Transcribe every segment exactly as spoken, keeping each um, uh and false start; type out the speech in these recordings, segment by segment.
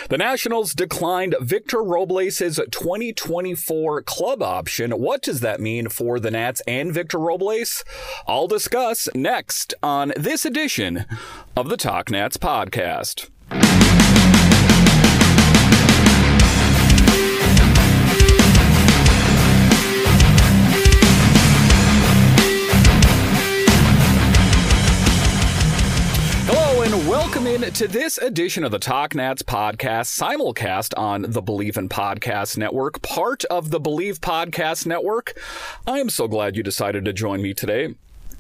The Nationals declined Victor Robles' twenty twenty-four club option. What does that mean for the Nats and Victor Robles? I'll discuss next on this edition of the Talk Nats podcast. Welcome in to this edition of the Talk Nats podcast, simulcast on the Believe in Podcast Network, part of the Believe Podcast Network. I am so glad you decided to join me today.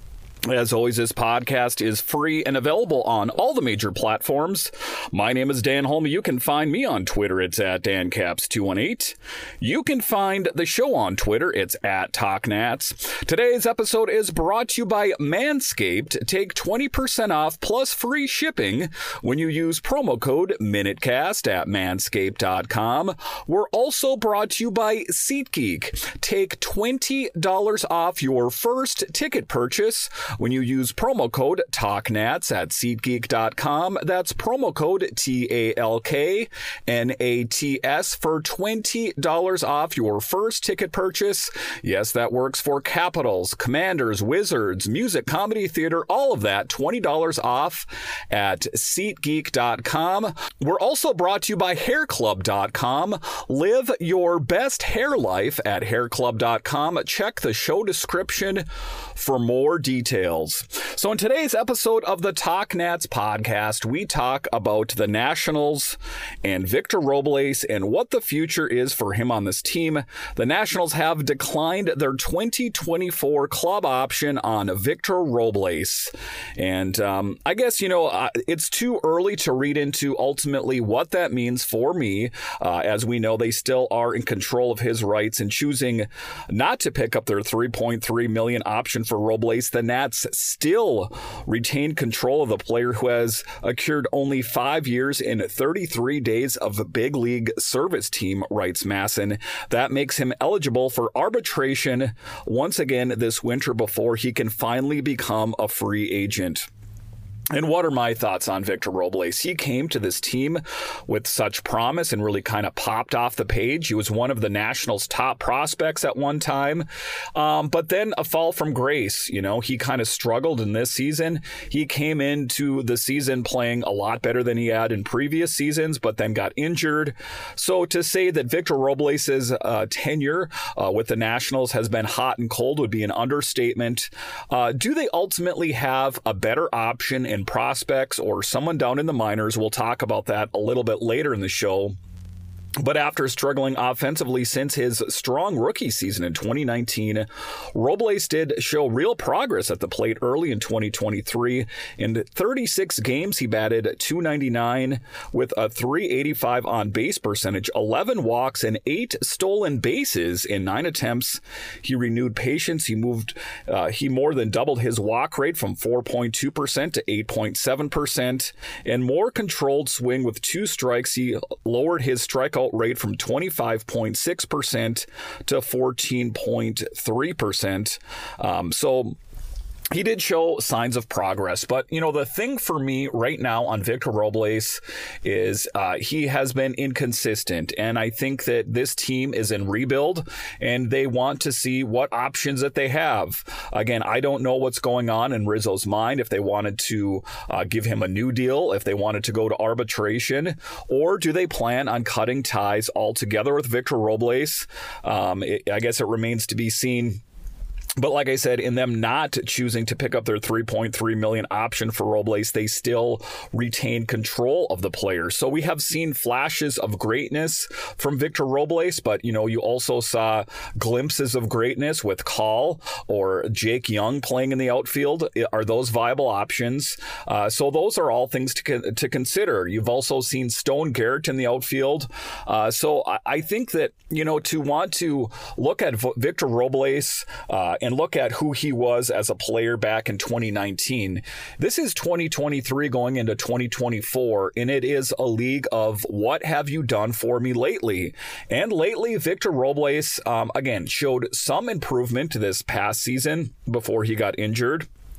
As always, this podcast is free and available on all the major platforms. My name is Dan Holme. You can find me on Twitter. It's at Dan Caps two one eight. You can find the show on Twitter. It's at TalkNats. Today's episode is brought to you by Manscaped. Take twenty percent off plus free shipping when you use promo code MinuteCast at manscaped dot com. We're also brought to you by SeatGeek. Take twenty dollars off your first ticket purchase when you use promo code TalkNats at SeatGeek dot com. That's promo code T A L K N A T S for twenty dollars off your first ticket purchase. Yes, that works for Capitals, Commanders, Wizards, music, comedy, theater, all of that. twenty dollars off at SeatGeek dot com. We're also brought to you by Hair Club dot com. Live your best hair life at Hair Club dot com. Check the show description for more details. So in today's episode of the Talk Nats podcast, we talk about the Nationals and Victor Robles and what the future is for him on this team. The Nationals have declined their twenty twenty-four club option on Victor Robles. And um, I guess, you know, uh, it's too early to read into ultimately what that means for me. Uh, as we know, they still are in control of his rights in choosing not to pick up their three point three million dollars option for Robles. The Nats still retain control of the player who has accrued only five years in thirty-three days of the big league service team, writes Masson. That makes him eligible for arbitration once again this winter before he can finally become a free agent. And what are my thoughts on Victor Robles? He came to this team with such promise and really kind of popped off the page. He was one of the Nationals' top prospects at one time, um, but then a fall from grace. You know, he kind of struggled in this season. He came into the season playing a lot better than he had in previous seasons, but then got injured. So to say that Victor Robles' uh, tenure uh, with the Nationals has been hot and cold would be an understatement. Uh, do they ultimately have a better option in prospects or someone down in the minors? We'll talk about that a little bit later in the show. But after struggling offensively since his strong rookie season in twenty nineteen, Robles did show real progress at the plate early in twenty twenty-three. In thirty-six games, he batted two ninety-nine with a three eighty-five on-base percentage, eleven walks, and eight stolen bases in nine attempts. He renewed patience. He moved, uh, he more than doubled his walk rate from four point two percent to eight point seven percent, and more controlled swing with two strikes. He lowered his strikeout rate from twenty-five point six percent to fourteen point three percent. Um, so he did show signs of progress, but, you know, the thing for me right now on Victor Robles is uh, he has been inconsistent, and I think that this team is in rebuild, and they want to see what options that they have. Again, I don't know what's going on in Rizzo's mind, if they wanted to uh, give him a new deal, if they wanted to go to arbitration, or do they plan on cutting ties altogether with Victor Robles? Um, it, I guess it remains to be seen. But like I said, in them not choosing to pick up their three point three million dollars option for Robles, they still retain control of the player. So we have seen flashes of greatness from Victor Robles, but, you know, you also saw glimpses of greatness with Call or Jake Young playing in the outfield. Are those viable options? Uh, so those are all things to con- to consider. You've also seen Stone Garrett in the outfield. Uh, so I-, I think that, you know, to want to look at v- Victor Robles uh, and look at who he was as a player back in twenty nineteen. This is twenty twenty-three going into twenty twenty-four, and it is a league of what have you done for me lately? And lately, Victor Robles, um, again, showed some improvement this past season before he got injured.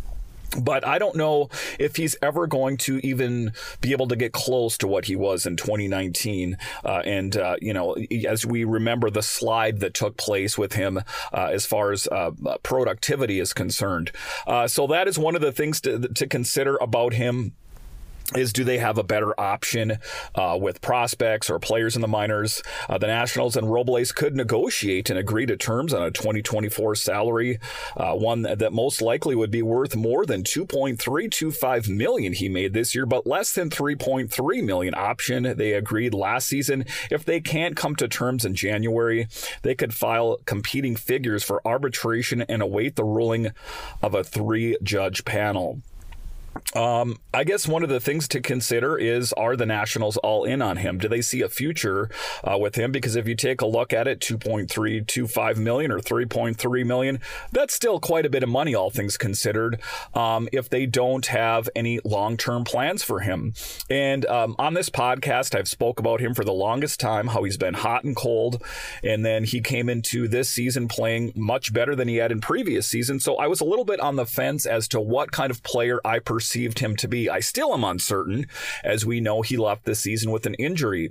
But I don't know if he's ever going to even be able to get close to what he was in twenty nineteen. Uh, and, uh, you know, as we remember the slide that took place with him uh, as far as uh, productivity is concerned. Uh, so that is one of the things to, to consider about him. Is do they have a better option uh, with prospects or players in the minors? Uh, the Nationals and Robles could negotiate and agree to terms on a twenty twenty-four salary, uh, one that most likely would be worth more than two point three two five million dollars he made this year, but less than three point three million dollars option. They agreed last season. If they can't come to terms in January, they could file competing figures for arbitration and await the ruling of a three-judge panel. Um, I guess one of the things to consider is, are the Nationals all in on him? Do they see a future uh, with him? Because if you take a look at it, two point three two five million dollars or three point three million dollars, that's still quite a bit of money, all things considered, um, if they don't have any long-term plans for him. And um, on this podcast, I've spoke about him for the longest time, how he's been hot and cold, and then he came into this season playing much better than he had in previous seasons. So I was a little bit on the fence as to what kind of player I perceived him to be. I still am uncertain, as we know he left this season with an injury.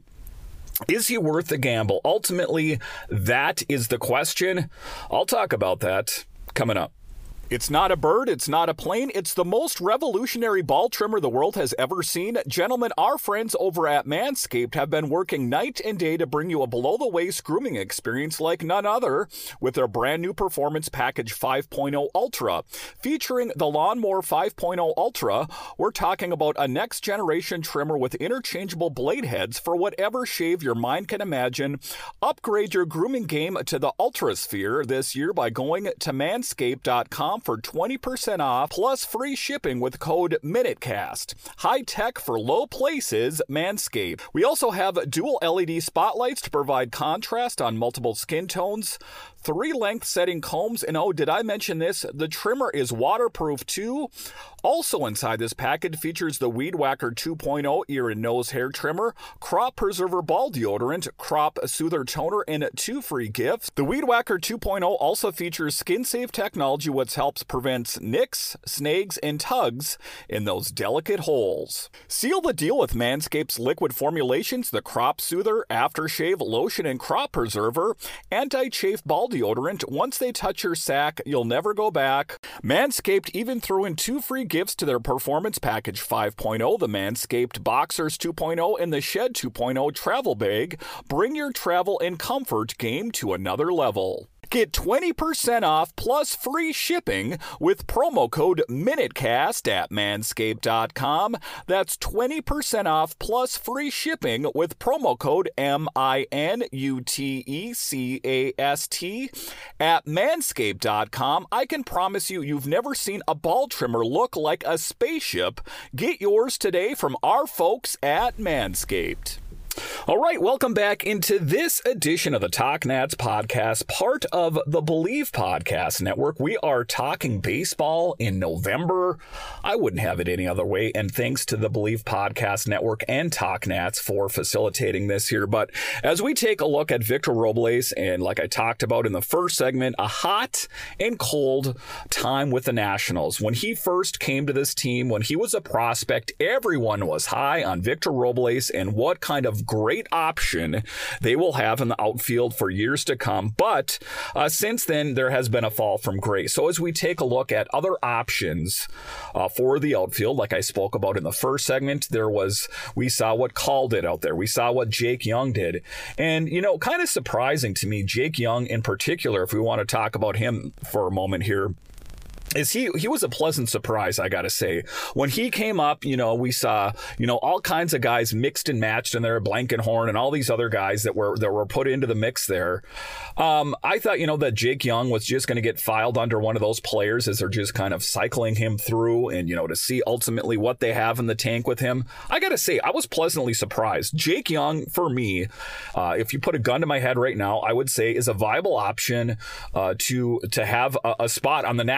Is he worth the gamble? Ultimately, that is the question. I'll talk about that coming up. It's not a bird, it's not a plane, it's the most revolutionary ball trimmer the world has ever seen. Gentlemen, our friends over at Manscaped have been working night and day to bring you a below-the-waist grooming experience like none other with their brand new Performance Package five point oh Ultra. Featuring the Lawnmower five point oh Ultra, we're talking about a next-generation trimmer with interchangeable blade heads for whatever shave your mind can imagine. Upgrade your grooming game to the Ultrasphere this year by going to manscaped dot com for twenty percent off plus free shipping with code MINUTECAST. High tech for low places, Manscaped. We also have dual L E D spotlights to provide contrast on multiple skin tones, three length setting combs, and oh, did I mention this? The trimmer is waterproof too. Also inside this package features the Weed Whacker two point oh ear and nose hair trimmer, Crop Preserver ball deodorant, Crop Soother toner, and two free gifts. The Weed Whacker two point oh also features skin-safe technology which helps prevent nicks, snags, and tugs in those delicate holes. Seal the deal with Manscaped's liquid formulations, the Crop Soother, Aftershave, Lotion, and Crop Preserver, anti-chafe ball deodorant. Once they touch your sack, you'll never go back. Manscaped even threw in two free gifts to their Performance Package five point oh, the Manscaped Boxers two point oh, and the Shed two point oh travel bag. Bring your travel and comfort game to another level. Get twenty percent off plus free shipping with promo code MINUTECAST at manscaped dot com. That's twenty percent off plus free shipping with promo code M I N U T E C A S T at manscaped dot com. I can promise you, you've never seen a ball trimmer look like a spaceship. Get yours today from our folks at Manscaped. All right, welcome back into this edition of the Talk Nats podcast, part of the Believe Podcast Network. We are talking baseball in November. I wouldn't have it any other way, and thanks to the Believe Podcast Network and Talk Nats for facilitating this here. But as we take a look at Victor Robles, and like I talked about in the first segment, a hot and cold time with the Nationals. When he first came to this team, when he was a prospect, everyone was high on Victor Robles and what kind of great option they will have in the outfield for years to come. But uh, since then, there has been a fall from grace. So as we take a look at other options uh, for the outfield, like I spoke about in the first segment, there was, we saw what Call did out there. We saw what Jake Young did. And, you know, kind of surprising to me, Jake Young in particular, if we want to talk about him for a moment here, is he he was a pleasant surprise, I gotta say. When he came up, you know, we saw, you know, all kinds of guys mixed and matched in there, Blankenhorn and all these other guys that were that were put into the mix there. Um, I thought, you know, that Jake Young was just going to get filed under one of those players as they're just kind of cycling him through, and, you know, to see ultimately what they have in the tank with him. I gotta say, I was pleasantly surprised. Jake Young, for me, uh, if you put a gun to my head right now, I would say is a viable option uh, to to have a, a spot on the Nationals next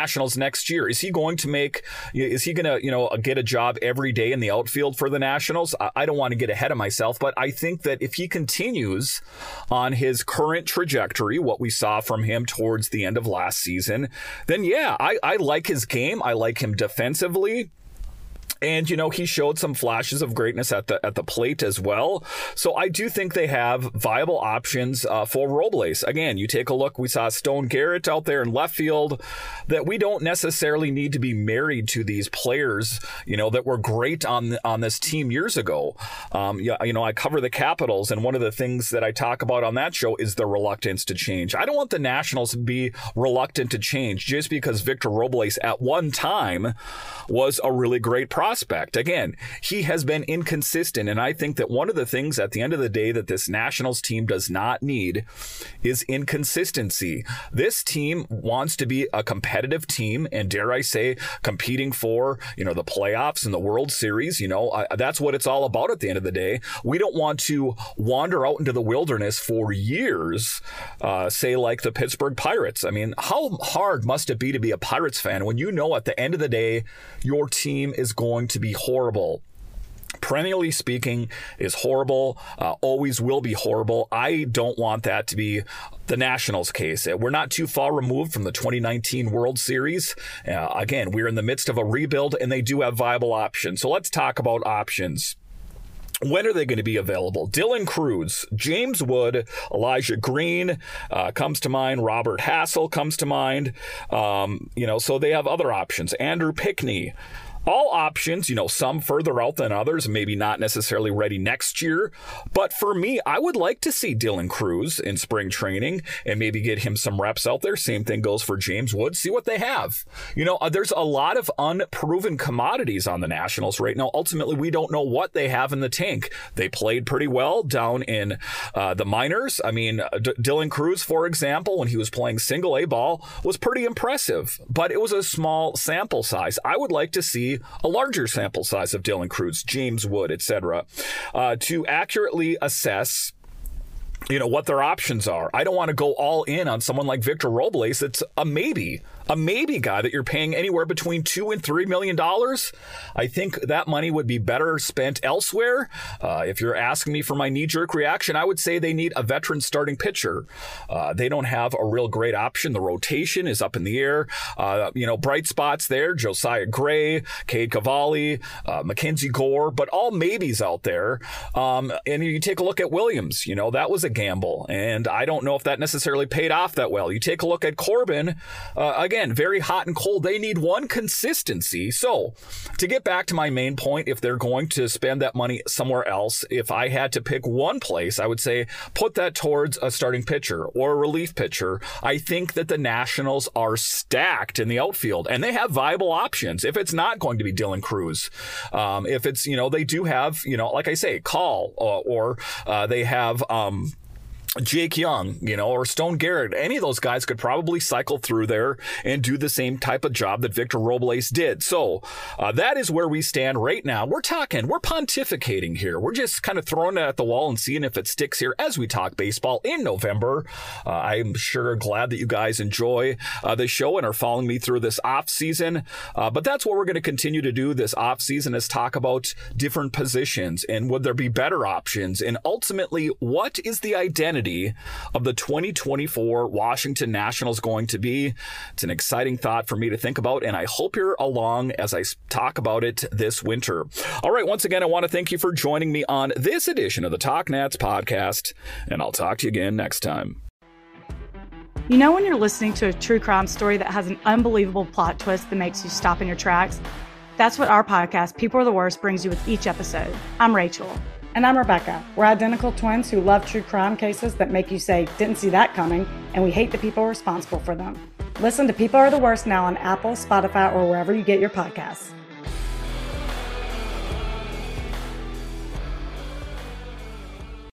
next year? Is he going to make, is he going to, you know, get a job every day in the outfield for the Nationals? I don't want to get ahead of myself, but I think that if he continues on his current trajectory, what we saw from him towards the end of last season, then yeah, I, I like his game. I like him defensively. And, you know, he showed some flashes of greatness at the at the plate as well. So I do think they have viable options uh, for Robles. Again, you take a look. We saw Stone Garrett out there in left field. That we don't necessarily need to be married to these players, you know, that were great on on this team years ago. Um, yeah, you know, I cover the Capitals, and one of the things that I talk about on that show is the reluctance to change. I don't want the Nationals to be reluctant to change just because Victor Robles at one time was a really great prospect. Prospect. Again, he has been inconsistent, and I think that one of the things at the end of the day that this Nationals team does not need is inconsistency. This team wants to be a competitive team, and dare I say, competing for, you know, the playoffs and the World Series. You know, uh, that's what it's all about at the end of the day. We don't want to wander out into the wilderness for years, uh, say like the Pittsburgh Pirates. I mean, how hard must it be to be a Pirates fan when you know at the end of the day your team is going to be horrible? Perennially speaking, is horrible, uh, always will be horrible. I don't want that to be the Nationals case. We're not too far removed from the twenty nineteen World Series. Uh, again, we're in the midst of a rebuild, and they do have viable options. So let's talk about options. When are they going to be available? Dylan Cruz, James Wood, Elijah Green uh, comes to mind. Robert Hassel comes to mind. Um, you know, so they have other options. Andrew Pickney. All options, you know, some further out than others, maybe not necessarily ready next year. But for me, I would like to see Dylan Cruz in spring training and maybe get him some reps out there. Same thing goes for James Wood. See what they have. You know, uh, there's a lot of unproven commodities on the Nationals right now. Ultimately, we don't know what they have in the tank. They played pretty well down in uh, the minors. I mean, D- Dylan Cruz, for example, when he was playing single A ball, was pretty impressive. But it was a small sample size. I would like to see a larger sample size of Dylan Cruz, James Wood, et cetera, uh, to accurately assess, you know, what their options are. I don't want to go all in on someone like Victor Robles. It's a maybe, a maybe guy that you're paying anywhere between two and three million dollars. I think that money would be better spent elsewhere. Uh, if you're asking me for my knee-jerk reaction, I would say they need a veteran starting pitcher. Uh, they don't have a real great option. The rotation is up in the air. Uh, you know, bright spots there: Josiah Gray, Cade Cavalli, uh, Mackenzie Gore, but all maybes out there. Um, and you take a look at Williams. You know, that was a gamble, and I don't know if that necessarily paid off that well. You take a look at Corbin, uh, again, very hot and cold. They need one consistency. So to get back to my main point, if they're going to spend that money somewhere else, if I had to pick one place, I would say put that towards a starting pitcher or a relief pitcher. I think that the Nationals are stacked in the outfield, and they have viable options. If it's not going to be Dylan Cruz, um, if it's, you know, they do have, you know, like I say, Call, uh, or uh, they have, um, Jake Young, you know, or Stone Garrett. Any of those guys could probably cycle through there and do the same type of job that Victor Robles did. So uh, that is where we stand right now. We're talking, we're pontificating here. We're just kind of throwing it at the wall and seeing if it sticks here as we talk baseball in November. Uh, I'm sure glad that you guys enjoy uh, the show and are following me through this off season. Uh, but that's what we're going to continue to do this off season, is talk about different positions and would there be better options, and ultimately what is the identity of the twenty twenty-four Washington Nationals going to be. It's an exciting thought for me to think about, and I hope you're along as I talk about it this winter. All right, once again, I want to thank you for joining me on this edition of the Talk Nats podcast, and I'll talk to you again next time. You know when you're listening to a true crime story that has an unbelievable plot twist that makes you stop in your tracks? That's what our podcast, People Are the Worst, brings you with each episode. I'm Rachel. And I'm Rebecca. We're identical twins who love true crime cases that make you say, didn't see that coming, and we hate the people responsible for them. Listen to People Are the Worst now on Apple, Spotify, or wherever you get your podcasts.